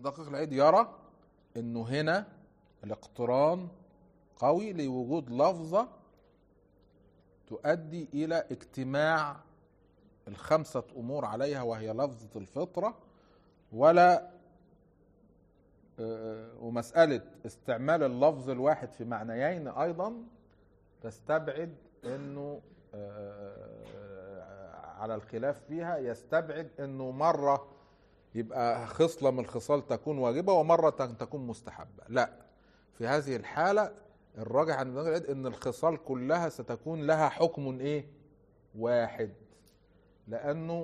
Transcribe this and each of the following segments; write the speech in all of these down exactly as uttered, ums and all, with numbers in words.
ابن دقيق العيد يرى انه هنا الاقتران قوي لوجود لفظة تؤدي الى اجتماع الخمسة امور عليها، وهي لفظة الفطرة ولا ومسألة استعمال اللفظ الواحد في معنيين ايضا تستبعد انه على الخلاف فيها، يستبعد انه مرة يبقى خصلة من الخصال تكون واجبة ومرة تكون مستحبة. لا، في هذه الحالة الراجح عن ابن دقيق ان الخصال كلها ستكون لها حكم ايه واحد، لانه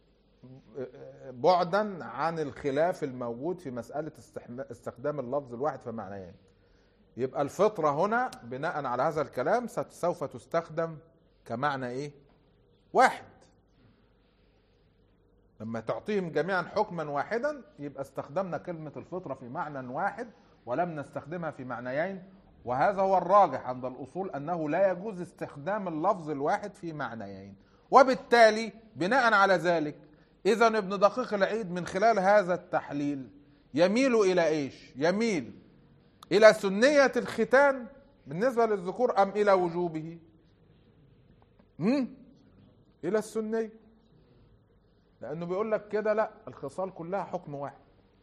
بعدا عن الخلاف الموجود في مسألة استخدام اللفظ الواحد في معنيين. يبقى الفطرة هنا بناء على هذا الكلام سوف تستخدم كمعنى ايه واحد، لما تعطيهم جميعا حكما واحدا يبقى استخدمنا كلمة الفطرة في معنى واحد ولم نستخدمها في معنيين. وهذا هو الراجح عند الأصول، أنه لا يجوز استخدام اللفظ الواحد في معنيين. وبالتالي بناء على ذلك إذا ابن دقيق العيد من خلال هذا التحليل يميل إلى إيش؟ يميل إلى سنية الختان بالنسبة للذكور أم إلى وجوبه؟ مم؟ إلى السنية، لأنه بيقول لك كده لا، الخصال كلها حكم واحد.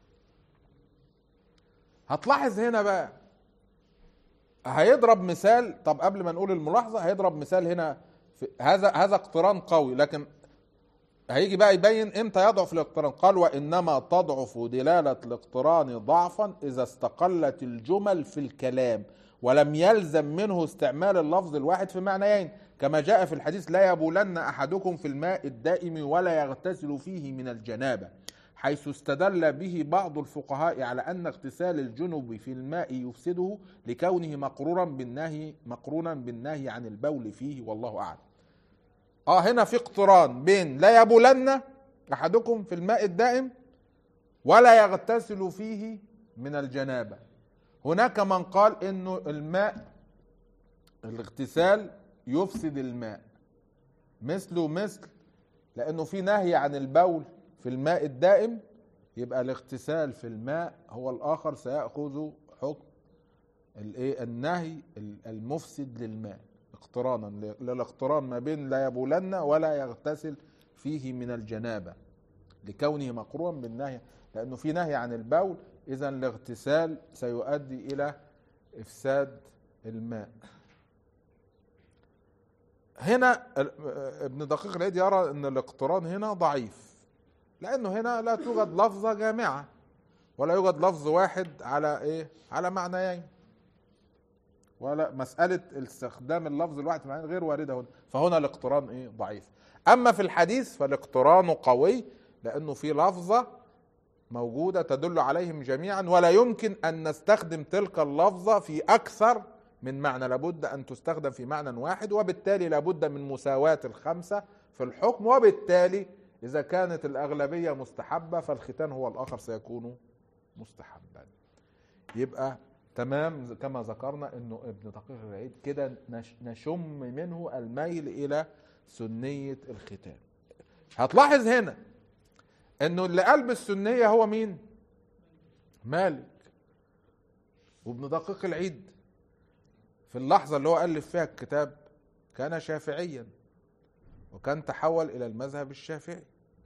هتلاحظ هنا بقى هيضرب مثال. طب قبل ما نقول الملاحظة هيضرب مثال هنا في هذا هذا اقتران قوي، لكن هيجي بقى يبين امتى يضعف الاقتران. قال وإنما تضعف دلالة الاقتران ضعفا إذا استقلت الجمل في الكلام ولم يلزم منه استعمال اللفظ الواحد في معنيين، كما جاء في الحديث لا يبولن أحدكم في الماء الدائم ولا يغتسل فيه من الجنابة، حيث استدل به بعض الفقهاء على أن اغتسال الجنب في الماء يفسده لكونه مقرونا بالنهي مقرونا بالنهي عن البول فيه، والله أعلم. اه هنا في اقتران بين لا يبولن أحدكم في الماء الدائم ولا يغتسل فيه من الجنابة. هناك من قال انه الماء الاغتسال يفسد الماء مثله مثل، لانه في نهي عن البول في الماء الدائم، يبقى الاغتسال في الماء هو الاخر سيأخذ حكم الايه النهي المفسد للماء اقترانا للاقتران ما بين لا يبولن ولا يغتسل فيه من الجنابة لكونه مقرون بالنهي، لانه في نهي عن البول، اذا الاغتسال سيؤدي الى افساد الماء. هنا ابن دقيق العيد يرى ان الاقتران هنا ضعيف، لانه هنا لا توجد لفظة جامعة ولا يوجد لفظ واحد على ايه على معنيين، ولا مسألة استخدام اللفظ الواحد معنيين غير واردة هنا، فهنا الاقتران ايه ضعيف. اما في الحديث فالاقتران قوي، لانه في لفظة موجودة تدل عليهم جميعا، ولا يمكن ان نستخدم تلك اللفظة في اكثر من معنى، لابد ان تستخدم في معنى واحد، وبالتالي لابد من مساواة الخمسة في الحكم، وبالتالي اذا كانت الاغلبية مستحبة فالختان هو الاخر سيكون مستحبا. يبقى تمام كما ذكرنا انه ابن دقيق العيد كده نشم منه الميل الى سنية الختان. هتلاحظ هنا انه اللي قلب السنية هو مين؟ مالك. وابن دقيق العيد في اللحظة اللي هو ألف فيها الكتاب كان شافعيا، وكان تحول إلى المذهب الشافعي،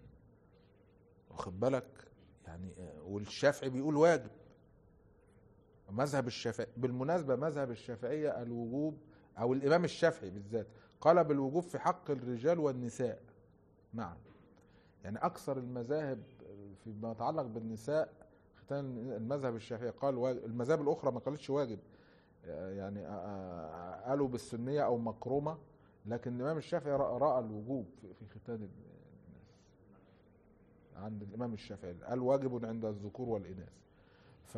واخد بالك يعني، والشافعي بيقول واجب. مذهب الشافعي بالمناسبة مذهب الشافعية الوجوب، أو الإمام الشافعي بالذات قال بالوجوب في حق الرجال والنساء معا، يعني أكثر المذاهب فيما يتعلق بالنساء ختان المذهب الشافعي قال واجب، المذاهب الأخرى ما قالتش واجب، يعني قالوا بالسنية أو مكرمة، لكن الإمام الشافعي رأى الوجوب في ختان الناس. عند الإمام الشافعي قال واجب عند الذكور والإناث. ف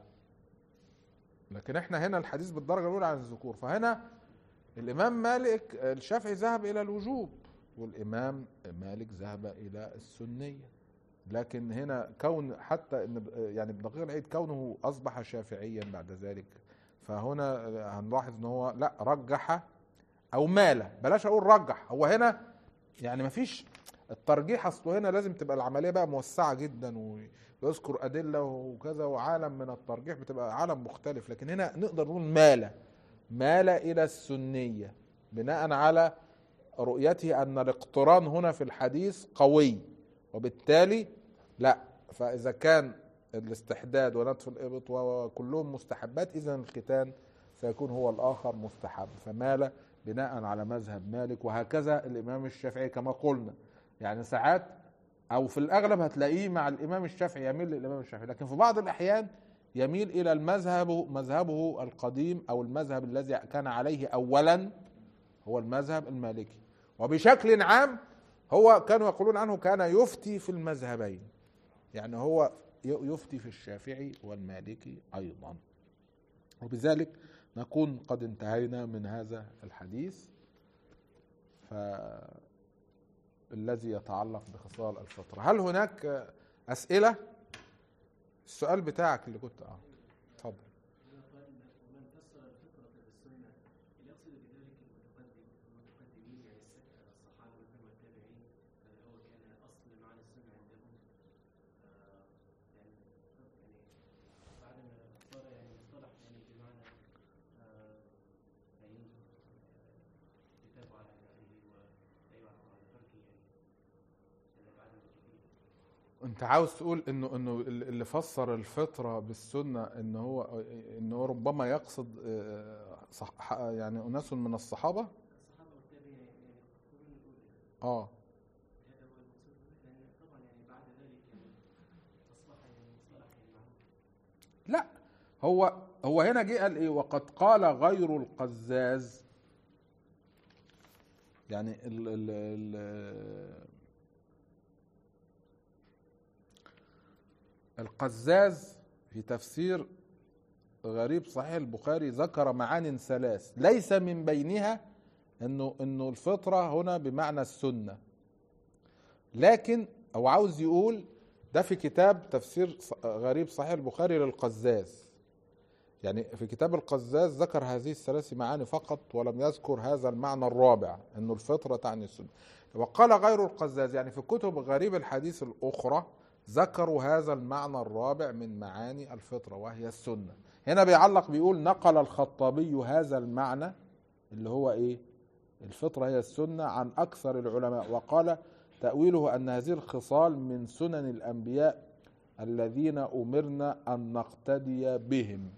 لكن احنا هنا الحديث بالدرجة الأولى عن الذكور، فهنا الإمام مالك الشافعي ذهب إلى الوجوب والإمام مالك ذهب إلى السنية. لكن هنا كون حتى إن يعني ابن دقيق العيد كونه أصبح شافعيا بعد ذلك، فهنا هنلاحظ ان هو لا رجح او مال، بلاش اقول رجح، هو هنا يعني مفيش الترجيح، اصله هنا لازم تبقى العمليه بقى موسعه جدا يذكر أدلة وكذا وعالم من الترجيح، بتبقى عالم مختلف. لكن هنا نقدر نقول مال مال إلى السنية بناء على رؤيته أن الاقتران هنا في الحديث قوي، وبالتالي لا، فإذا كان الاستحداد ونتف الإبط وكلهم مستحبات، إذا الختان سيكون هو الآخر مستحب، فمال بناء على مذهب مالك. وهكذا الإمام الشافعي كما قلنا، يعني ساعات أو في الأغلب هتلاقيه مع الإمام الشافعي يميل للإمام الشافعي، لكن في بعض الأحيان يميل إلى المذهب مذهبه القديم أو المذهب الذي كان عليه أولا هو المذهب المالكي. وبشكل عام هو كانوا يقولون عنه كان يفتي في المذهبين، يعني هو يفتي في الشافعي والمالكي أيضا. وبذلك نكون قد انتهينا من هذا الحديث فالذي يتعلق بخصال الفطرة. هل هناك أسئلة؟ السؤال بتاعك اللي كنت اه اتفضل. انت عاوز تقول انه انه اللي فسر الفطره بالسنه ان هو ان هو ربما يقصد صح يعني اناس من الصحابه؟ اه لا، هو هو هنا جه قال ايه؟ وقد قال غير القزاز، يعني ال ال ال القزاز في تفسير غريب صحيح البخاري ذكر معان ثلاث ليس من بينها انه انه الفطره هنا بمعنى السنه، لكن هو عاوز يقول ده في كتاب تفسير غريب صحيح البخاري للقزاز، يعني في كتاب القزاز ذكر هذه الثلاث معاني فقط ولم يذكر هذا المعنى الرابع انه الفطره تعني السنه. وقال غير القزاز يعني في كتب غريب الحديث الاخرى ذكروا هذا المعنى الرابع من معاني الفطرة وهي السنة. هنا بيعلق بيقول نقل الخطابي هذا المعنى اللي هو ايه؟ الفطرة هي السنة عن أكثر العلماء، وقال تأويله أن هذه الخصال من سنن الأنبياء الذين أمرنا أن نقتدي بهم.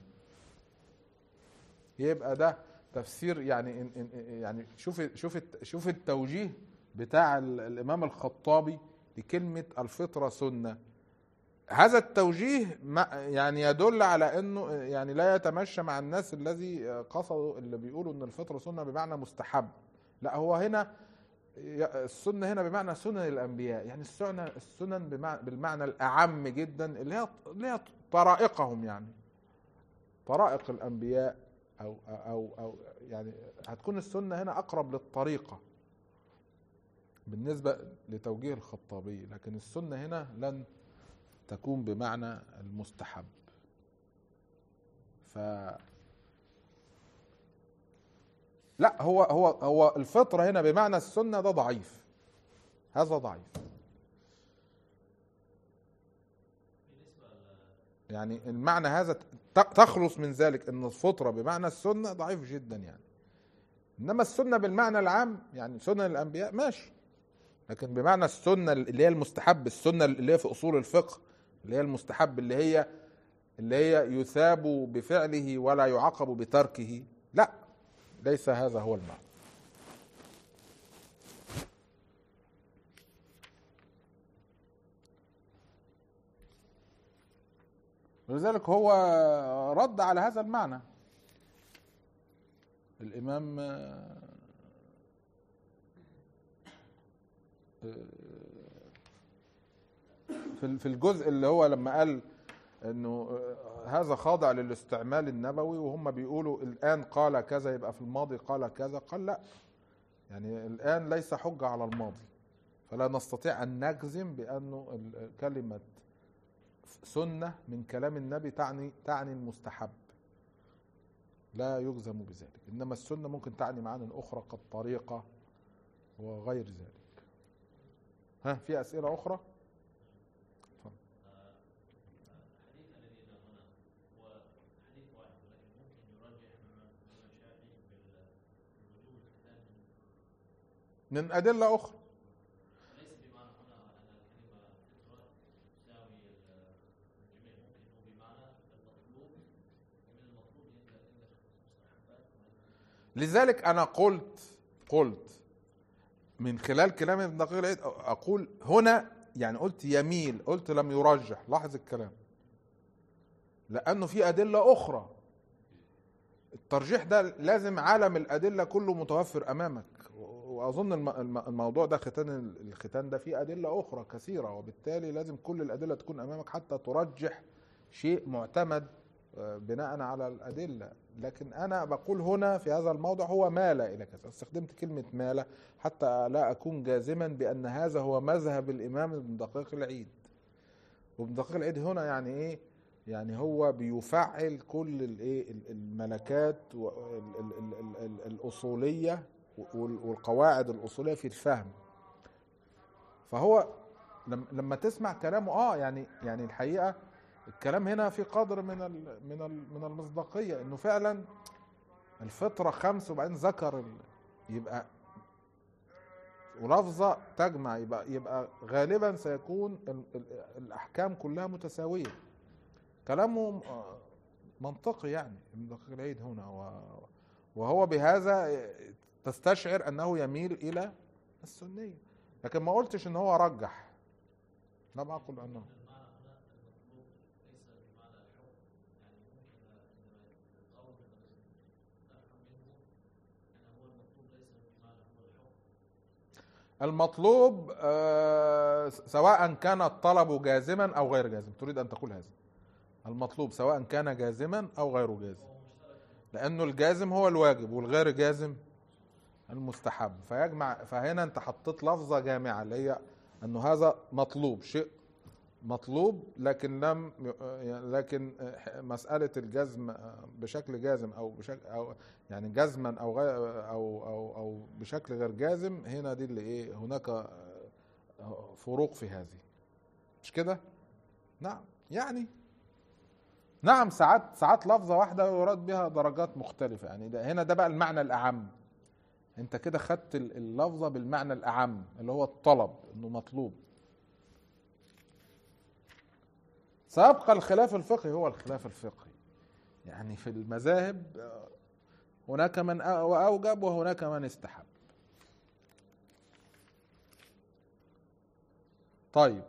يبقى ده تفسير يعني يعني شوف شوف شوف التوجيه بتاع الإمام الخطابي لكلمة الفطرة سنة. هذا التوجيه يعني يدل على انه يعني لا يتمشى مع الناس الذي قصدوا اللي بيقولوا ان الفطرة سنة بمعنى مستحب. لا، هو هنا السنة هنا بمعنى سنن الانبياء، يعني السنة السنن بالمعنى الاعم جدا اللي هي اللي هي طرائقهم، يعني طرائق الانبياء او او او يعني هتكون السنة هنا اقرب للطريقة بالنسبة لتوجيه الخطابي، لكن السنة هنا لن تكون بمعنى المستحب. ف لا، هو هو هو الفطرة هنا بمعنى السنة ده ضعيف، هذا ضعيف، يعني المعنى هذا تخلص من ذلك ان الفطرة بمعنى السنة ضعيف جدا يعني. انما السنة بالمعنى العام يعني سنن الانبياء ماشي، لكن بمعنى السنة اللي هي المستحب، السنة اللي هي في اصول الفقه اللي هي المستحب، اللي هي اللي هي يثاب بفعله ولا يعاقب بتركه، لا، ليس هذا هو المعنى. ولذلك هو رد على هذا المعنى الإمام في الجزء اللي هو لما قال انه هذا خاضع للاستعمال النبوي، وهم بيقولوا الآن قال كذا يبقى في الماضي قال كذا، قال لا، يعني الآن ليس حجة على الماضي، فلا نستطيع أن نجزم بأنه كلمة سنة من كلام النبي تعني تعني المستحب، لا يجزم بذلك. إنما السنة ممكن تعني معاني أخرى كالطريقة وغير ذلك. ها، في أسئلة أخرى؟ من أدلة أخرى. ليس بمعنى هنا أن الكلمة فطرة تساوي الجميع، ممكن هو بمعنى المطلوب، ومن المطلوب إلا المستحبات. لذلك أنا قلت قلت من خلال كلامي ابن دقيق العيد أقول هنا، يعني قلت يميل، قلت لم يرجح. لاحظ الكلام، لأنه في أدلة أخرى. الترجيح ده لازم عالم الأدلة كله متوفر أمامك، وأظن الموضوع ده ختان الختان ده فيه أدلة أخرى كثيرة، وبالتالي لازم كل الأدلة تكون أمامك حتى ترجح شيء معتمد بناء على الأدلة. لكن أنا بقول هنا في هذا الموضع هو مال إلى كذا، استخدمت كلمة مال حتى لا أكون جازما بأن هذا هو مذهب الإمام ابن دقيق العيد. وابن دقيق العيد هنا يعني إيه؟ يعني هو بيفعل كل الايه الملكات الأصولية والقواعد الأصولية في الفهم. فهو لما تسمع كلامه اه يعني يعني الحقيقة الكلام هنا في قدر من ال من ال من المصداقية، انه فعلا الفطرة خمس وبعدين ذكر يبقى ولفظة تجمع، يبقى يبقى غالبا سيكون الأحكام كلها متساوية. كلامه منطقي يعني ابن دقيق العيد هنا، وهو بهذا تستشعر أنه يميل إلى السنية، لكن ما قلتش أنه هو رجح. لم أقل أنه المطلوب آه سواء كان الطلب جازما أو غير جازم. تريد أن تقول هذا؟ المطلوب سواء كان جازما أو غير جازم، لأنه الجازم هو الواجب والغير جازم المستحب. فيجمع، فهنا أنت حطيت لفظة جامعة اللي هي أنه هذا مطلوب، شيء مطلوب، لكن لم لكن مسألة الجزم بشكل جازم أو بشكل أو يعني جزما أو غير أو أو أو بشكل غير جازم، هنا دي اللي إيه، هناك فروق في هذه، مش كده؟ نعم يعني نعم ساعات ساعات لفظة واحدة يراد بها درجات مختلفة. يعني ده هنا ده بقى المعنى الأعم. انت كده خدت اللفظة بالمعنى الأعم اللي هو الطلب، انه مطلوب. سيبقى الخلاف الفقهي هو الخلاف الفقهي، يعني في المذاهب هناك من أوجب وهناك من استحب. طيب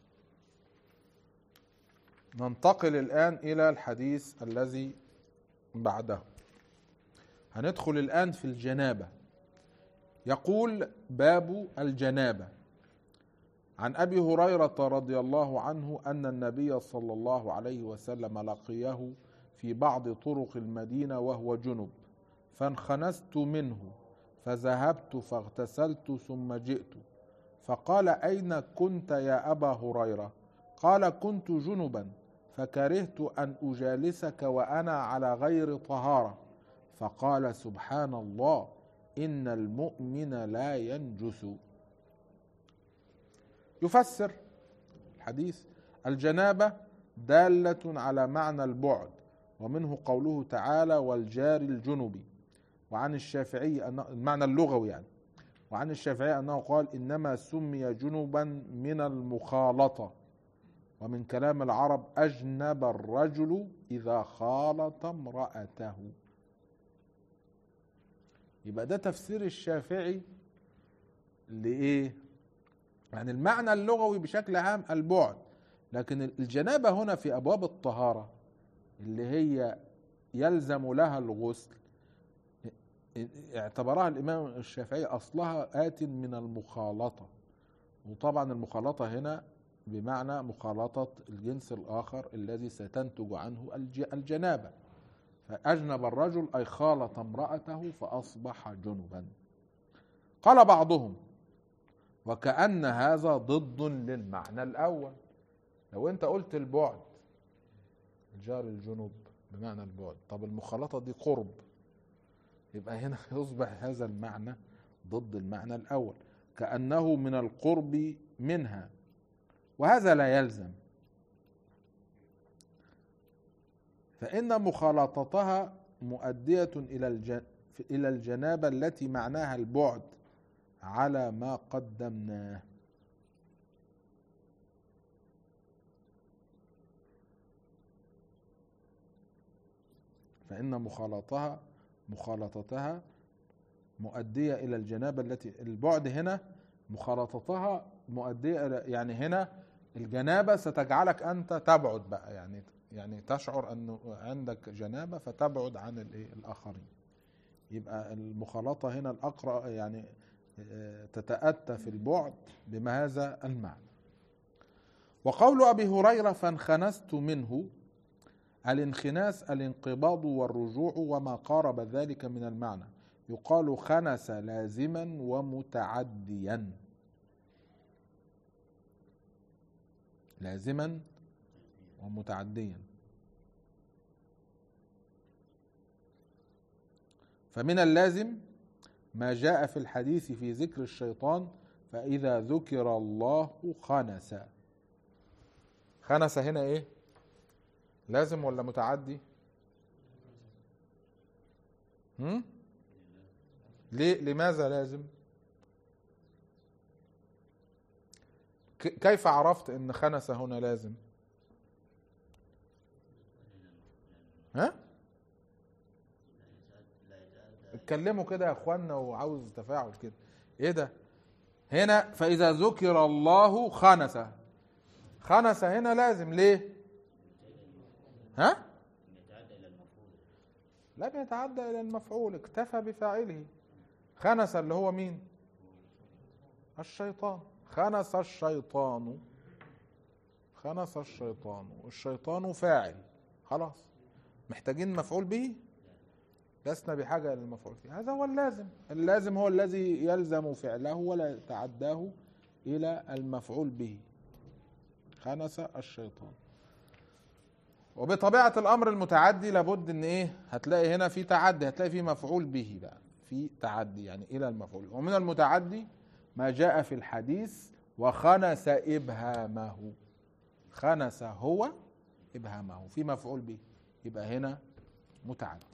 ننتقل الآن إلى الحديث الذي بعده. هندخل الآن في الجنابة. يقول باب الجنابة. عن أبي هريرة رضي الله عنه أن النبي صلى الله عليه وسلم لقيه في بعض طرق المدينة وهو جنب، فانخنست منه فذهبت فاغتسلت ثم جئت، فقال أين كنت يا أبا هريرة؟ قال كنت جنبا فكرهت أن أجالسك وأنا على غير طهارة. فقال سبحان الله إن المؤمن لا ينجس. يفسر الحديث: الجنابة دالة على معنى البعد، ومنه قوله تعالى والجار الجنب. وعن الشافعي أن المعنى اللغوي يعني وعن الشافعي أنه قال إنما سمي جنبا من المخالطة، ومن كلام العرب أجنب الرجل إذا خالط امرأته. يبقى ده تفسير الشافعي لإيه؟ يعني المعنى اللغوي بشكل عام البعد، لكن الجنابة هنا في أبواب الطهارة اللي هي يلزم لها الغسل اعتبرها الإمام الشافعي أصلها آت من المخالطة. وطبعا المخالطة هنا بمعنى مخالطة الجنس الآخر الذي ستنتج عنه الجنابة. فأجنب الرجل أي خالط امرأته فأصبح جنبا. قال بعضهم وكأن هذا ضد للمعنى الأول. لو أنت قلت البعد الجار الجنوب بمعنى البعد، طب المخالطة دي قرب، يبقى هنا يصبح هذا المعنى ضد المعنى الأول، كأنه من القرب منها، وهذا لا يلزم، فإن مخالطتها مؤدية إلى إلى الجنابة التي معناها البعد على ما قدمناه. فإن مخالطتها مخالطتها مؤدية إلى الجنابة التي البعد هنا مخالطتها مؤدية إلى، يعني هنا الجنابة ستجعلك أنت تبعد بقى، يعني يعني تشعر أنه عندك جنابة فتبعد عن الآخرين. يبقى المخالطة هنا الأقرأ يعني تتأتى في البعد بما هذا المعنى. وقول أبي هريرة فانخنست منه، الانخناس الانقباض والرجوع وما قارب ذلك من المعنى. يقال خنس لازما ومتعديا، لازما ومتعديا. فمن اللازم ما جاء في الحديث في ذكر الشيطان، فإذا ذكر الله خنس. خنس هنا ايه؟ لازم ولا متعدي؟ هم؟ ليه؟ لماذا لازم؟ كيف عرفت ان خنس هنا لازم؟ ها؟ اتكلموا كده يا اخوانا، وعاوز تفاعل كده. ايه ده؟ هنا فاذا ذكر الله خنس، خنس هنا لازم. ليه؟ ها؟ لم يتعدى الى المفعول، اكتفى بفاعله. خنس اللي هو مين؟ الشيطان. خنس الشيطان، خنس الشيطان، الشيطان فاعل. خلاص، محتاجين مفعول به؟ لسنا بحاجة إلى المفعول به. هذا هو اللازم. اللازم هو الذي يلزم فعله ولا يتعداه إلى المفعول به. خنس الشيطان. وبطبيعة الأمر المتعدي لابد إن إيه؟ هتلاقي هنا في تعدي، هتلاقي في مفعول به بقى، في تعدي يعني إلى المفعول. ومن المتعدي ما جاء في الحديث وخنس إبهامه. خنس هو إبهامه، في مفعول به، يبقى هنا متعدي.